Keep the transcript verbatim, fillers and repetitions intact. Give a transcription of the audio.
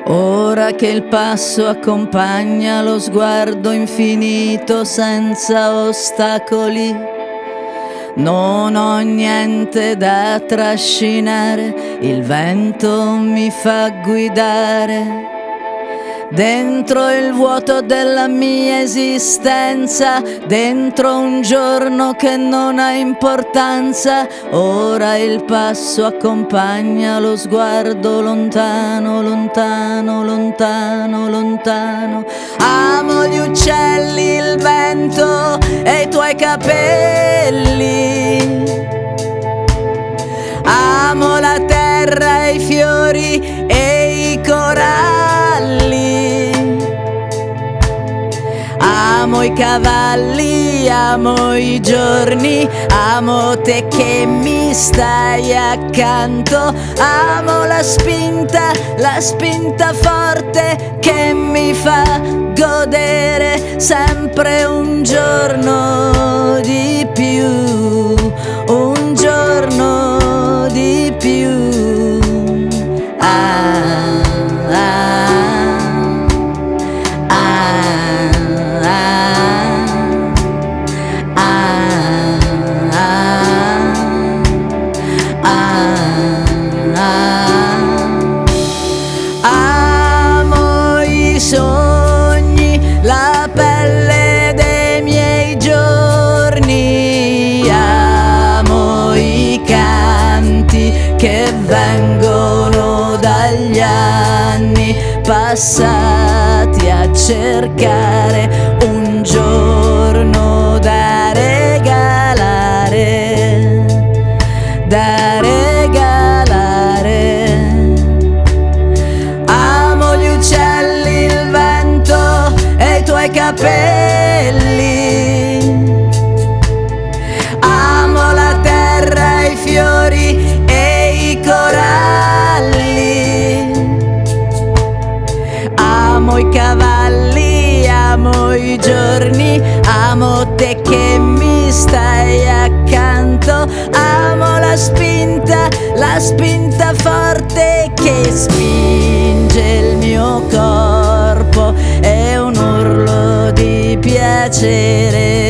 Ora che il passo accompagna lo sguardo infinito senza ostacoli, non ho niente da trascinare, il vento mi fa guidare. Dentro il vuoto della mia esistenza, dentro un giorno che non ha importanza, ora il passo accompagna lo sguardo lontano, lontano, lontano, lontano. Amo gli uccelli, il vento e i tuoi capelli. Amo la terra e i fiori e i coralli. Amo i cavalli, amo i giorni, amo te che mi stai accanto. Amo la spinta, la spinta forte che mi fa godere sempre un giorno di più, un giorno di più. Ah, ah. Amo i sogni, la pelle dei miei giorni, amo i canti che vengono dagli anni passati a cercare un giorno da regalare, da regalare. Amo gli uccelli, il vento e i tuoi capelli. Amo la terra, i fiori e i coralli. Amo i cavalli, amo i giorni, amo te che mi stai accanto. Amo la spinta, la spinta forte che spinge il mio corpo, è un urlo di piacere.